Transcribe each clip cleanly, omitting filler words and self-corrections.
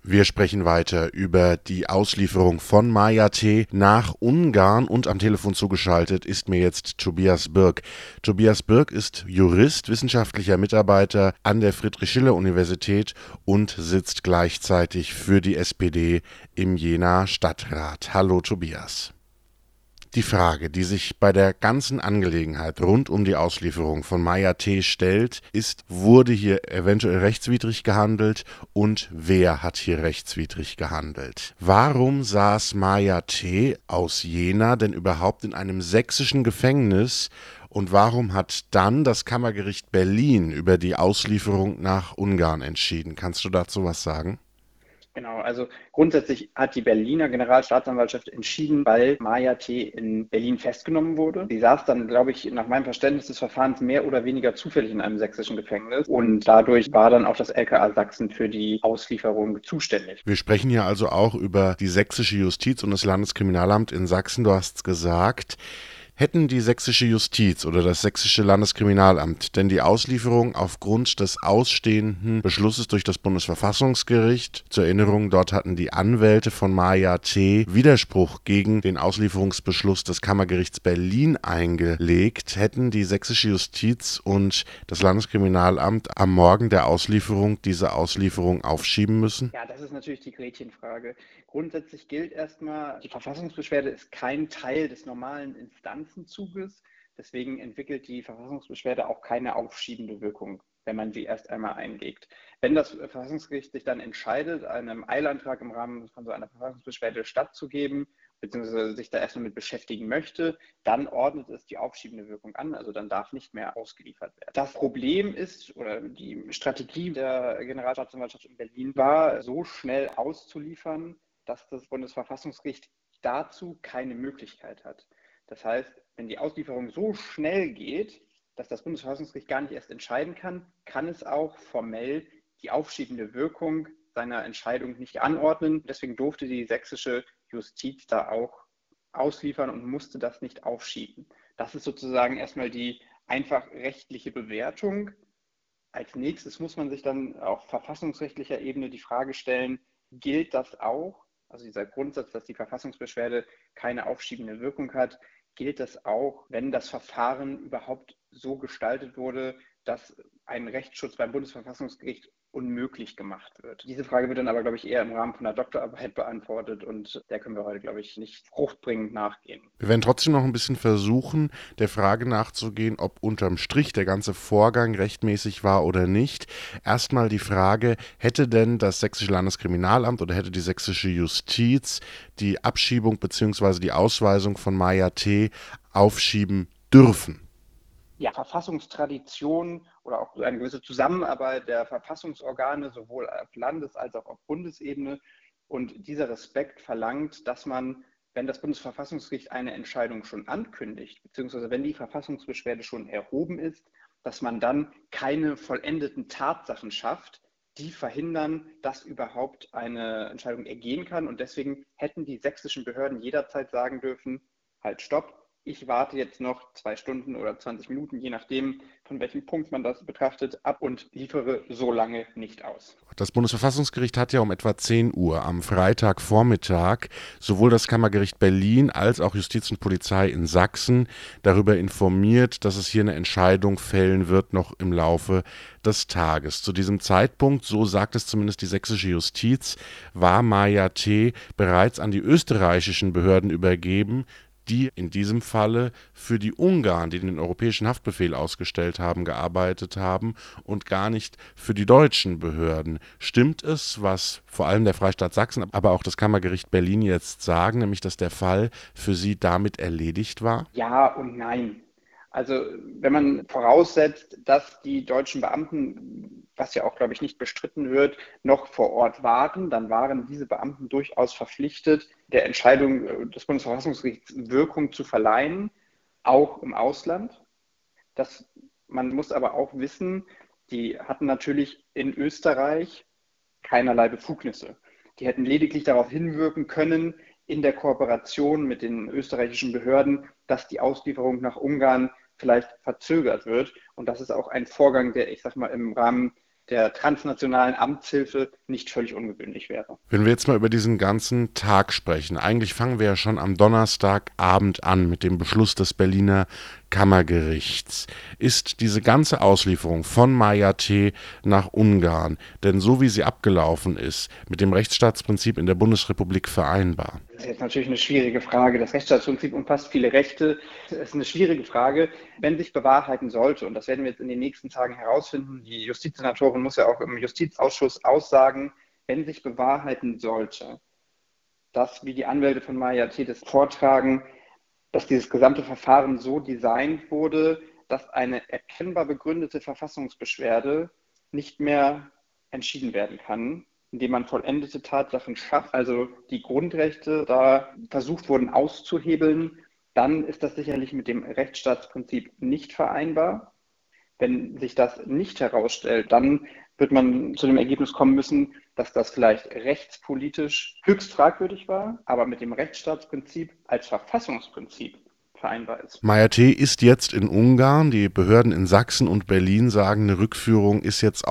Wir sprechen weiter über die Auslieferung von Maja T. nach Ungarn und am Telefon zugeschaltet ist mir jetzt Tobias Birk. Tobias Birk ist Jurist, wissenschaftlicher Mitarbeiter an der Friedrich-Schiller-Universität und sitzt gleichzeitig für die SPD im Jenaer Stadtrat. Hallo Tobias. Die Frage, die sich bei der ganzen Angelegenheit rund um die Auslieferung von Maja T. stellt, ist, wurde hier eventuell rechtswidrig gehandelt und wer hat hier rechtswidrig gehandelt? Warum saß Maja T. aus Jena denn überhaupt in einem sächsischen Gefängnis und warum hat dann das Kammergericht Berlin über die Auslieferung nach Ungarn entschieden? Kannst du dazu was sagen? Genau, also grundsätzlich hat die Berliner Generalstaatsanwaltschaft entschieden, weil Maja T. in Berlin festgenommen wurde. Sie saß dann, glaube ich, nach meinem Verständnis des Verfahrens mehr oder weniger zufällig in einem sächsischen Gefängnis und dadurch war dann auch das LKA Sachsen für die Auslieferung zuständig. Wir sprechen hier also auch über die sächsische Justiz und das Landeskriminalamt in Sachsen. Du hast gesagt, hätten die sächsische Justiz oder das sächsische Landeskriminalamt denn die Auslieferung aufgrund des ausstehenden Beschlusses durch das Bundesverfassungsgericht, zur Erinnerung, dort hatten die Anwälte von Maja T. Widerspruch gegen den Auslieferungsbeschluss des Kammergerichts Berlin eingelegt, hätten die sächsische Justiz und das Landeskriminalamt am Morgen der Auslieferung diese Auslieferung aufschieben müssen? Ja, das ist natürlich die Gretchenfrage. Grundsätzlich gilt erstmal, die Verfassungsbeschwerde ist kein Teil des normalen Instanzenzuges. Deswegen entwickelt die Verfassungsbeschwerde auch keine aufschiebende Wirkung, wenn man sie erst einmal einlegt. Wenn das Verfassungsgericht sich dann entscheidet, einem Eilantrag im Rahmen von so einer Verfassungsbeschwerde stattzugeben, beziehungsweise sich da erstmal mit beschäftigen möchte, dann ordnet es die aufschiebende Wirkung an, also dann darf nicht mehr ausgeliefert werden. Das Problem ist, oder die Strategie der Generalstaatsanwaltschaft in Berlin war, so schnell auszuliefern, dass das Bundesverfassungsgericht dazu keine Möglichkeit hat. Das heißt, wenn die Auslieferung so schnell geht, dass das Bundesverfassungsgericht gar nicht erst entscheiden kann, kann es auch formell die aufschiebende Wirkung seiner Entscheidung nicht anordnen. Deswegen durfte die sächsische Justiz da auch ausliefern und musste das nicht aufschieben. Das ist sozusagen erstmal die einfach rechtliche Bewertung. Als nächstes muss man sich dann auf verfassungsrechtlicher Ebene die Frage stellen, gilt das auch, also dieser Grundsatz, dass die Verfassungsbeschwerde keine aufschiebende Wirkung hat, gilt das auch, wenn das Verfahren überhaupt so gestaltet wurde, dass ein Rechtsschutz beim Bundesverfassungsgericht unmöglich gemacht wird. Diese Frage wird dann aber, glaube ich, eher im Rahmen von einer Doktorarbeit beantwortet und der können wir heute, glaube ich, nicht fruchtbringend nachgehen. Wir werden trotzdem noch ein bisschen versuchen, der Frage nachzugehen, ob unterm Strich der ganze Vorgang rechtmäßig war oder nicht. Erstmal die Frage, hätte denn das sächsische Landeskriminalamt oder hätte die sächsische Justiz die Abschiebung bzw. die Ausweisung von Maja T. aufschieben dürfen? Ja, Verfassungstradition oder auch eine gewisse Zusammenarbeit der Verfassungsorgane sowohl auf Landes- als auch auf Bundesebene. Und dieser Respekt verlangt, dass man, wenn das Bundesverfassungsgericht eine Entscheidung schon ankündigt, beziehungsweise wenn die Verfassungsbeschwerde schon erhoben ist, dass man dann keine vollendeten Tatsachen schafft, die verhindern, dass überhaupt eine Entscheidung ergehen kann. Und deswegen hätten die sächsischen Behörden jederzeit sagen dürfen, halt, stopp. Ich warte jetzt noch 2 Stunden oder 20 Minuten, je nachdem, von welchem Punkt man das betrachtet, ab und liefere so lange nicht aus. Das Bundesverfassungsgericht hat ja um etwa 10 Uhr am Freitagvormittag sowohl das Kammergericht Berlin als auch Justiz und Polizei in Sachsen darüber informiert, dass es hier eine Entscheidung fällen wird, noch im Laufe des Tages. Zu diesem Zeitpunkt, so sagt es zumindest die sächsische Justiz, war Maja T. bereits an die österreichischen Behörden übergeben, die in diesem Falle für die Ungarn, die den europäischen Haftbefehl ausgestellt haben, gearbeitet haben und gar nicht für die deutschen Behörden. Stimmt es, was vor allem der Freistaat Sachsen, aber auch das Kammergericht Berlin jetzt sagen, nämlich dass der Fall für sie damit erledigt war? Ja und nein. Also wenn man voraussetzt, dass die deutschen Beamten, was ja auch, glaube ich, nicht bestritten wird, noch vor Ort waren, dann waren diese Beamten durchaus verpflichtet, der Entscheidung des Bundesverfassungsgerichts Wirkung zu verleihen, auch im Ausland. Man muss aber auch wissen, die hatten natürlich in Österreich keinerlei Befugnisse. Die hätten lediglich darauf hinwirken können, in der Kooperation mit den österreichischen Behörden, dass die Auslieferung nach Ungarn vielleicht verzögert wird. Und das ist auch ein Vorgang, der, ich sag mal, im Rahmen der transnationalen Amtshilfe nicht völlig ungewöhnlich wäre. Wenn wir jetzt mal über diesen ganzen Tag sprechen, eigentlich fangen wir ja schon am Donnerstagabend an mit dem Beschluss des Berliner Kammergerichts. Ist diese ganze Auslieferung von Maja T. nach Ungarn denn so, wie sie abgelaufen ist, mit dem Rechtsstaatsprinzip in der Bundesrepublik vereinbar? Das ist jetzt natürlich eine schwierige Frage. Das Rechtsstaatsprinzip umfasst viele Rechte. Das ist eine schwierige Frage. Wenn sich bewahrheiten sollte, und das werden wir jetzt in den nächsten Tagen herausfinden, die Justizsenatorin muss ja auch im Justizausschuss aussagen, wenn sich bewahrheiten sollte, dass, wie die Anwälte von Maja T. das vortragen, dass dieses gesamte Verfahren so designt wurde, dass eine erkennbar begründete Verfassungsbeschwerde nicht mehr entschieden werden kann, indem man vollendete Tatsachen schafft, also die Grundrechte da versucht wurden auszuhebeln, dann ist das sicherlich mit dem Rechtsstaatsprinzip nicht vereinbar. Wenn sich das nicht herausstellt, dann wird man zu dem Ergebnis kommen müssen, dass das vielleicht rechtspolitisch höchst fragwürdig war, aber mit dem Rechtsstaatsprinzip als Verfassungsprinzip vereinbar ist. Maja T. ist jetzt in Ungarn. Die Behörden in Sachsen und Berlin sagen, eine Rückführung ist jetzt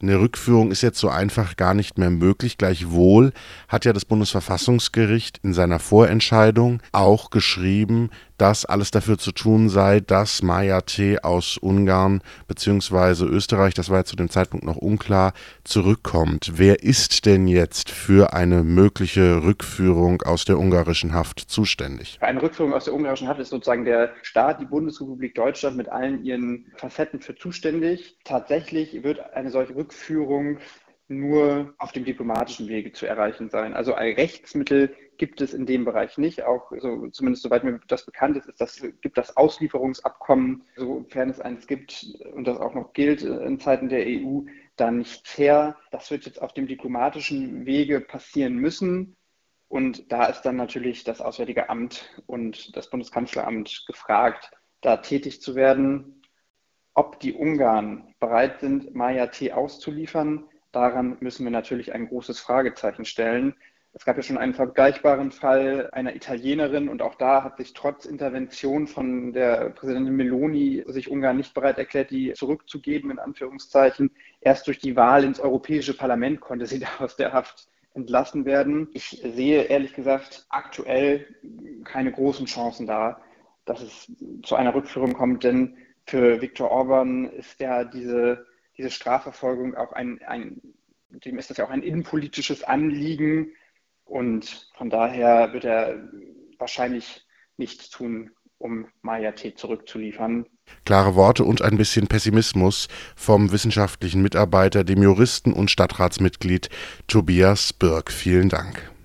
so einfach gar nicht mehr möglich. Gleichwohl hat ja das Bundesverfassungsgericht in seiner Vorentscheidung auch geschrieben, dass alles dafür zu tun sei, dass Maja T. aus Ungarn bzw. Österreich, das war ja zu dem Zeitpunkt noch unklar, zurückkommt. Wer ist denn jetzt für eine mögliche Rückführung aus der ungarischen Haft zuständig? Für eine Rückführung aus der ungarischen Haft ist sozusagen der Staat, die Bundesrepublik Deutschland mit allen ihren Facetten für zuständig. Tatsächlich wird eine solche Rückführung nur auf dem diplomatischen Wege zu erreichen sein. Also ein Rechtsmittel gibt es in dem Bereich nicht. Auch zumindest soweit mir das bekannt ist, gibt das Auslieferungsabkommen, sofern es eines gibt und das auch noch gilt in Zeiten der EU, da nichts her. Das wird jetzt auf dem diplomatischen Wege passieren müssen. Und da ist dann natürlich das Auswärtige Amt und das Bundeskanzleramt gefragt, da tätig zu werden. Ob die Ungarn bereit sind, Maja T. auszuliefern, daran müssen wir natürlich ein großes Fragezeichen stellen. Es gab ja schon einen vergleichbaren Fall einer Italienerin und auch da hat sich trotz Intervention von der Präsidentin Meloni sich Ungarn nicht bereit erklärt, die zurückzugeben, in Anführungszeichen. Erst durch die Wahl ins Europäische Parlament konnte sie da aus der Haft entlassen werden. Ich sehe ehrlich gesagt aktuell keine großen Chancen da, dass es zu einer Rückführung kommt, denn für Viktor Orban ist ja diese Strafverfolgung auch dem ist das ja auch ein innenpolitisches Anliegen und von daher wird er wahrscheinlich nichts tun, um Maja T. zurückzuliefern. Klare Worte und ein bisschen Pessimismus vom wissenschaftlichen Mitarbeiter, dem Juristen und Stadtratsmitglied Tobias Birk. Vielen Dank.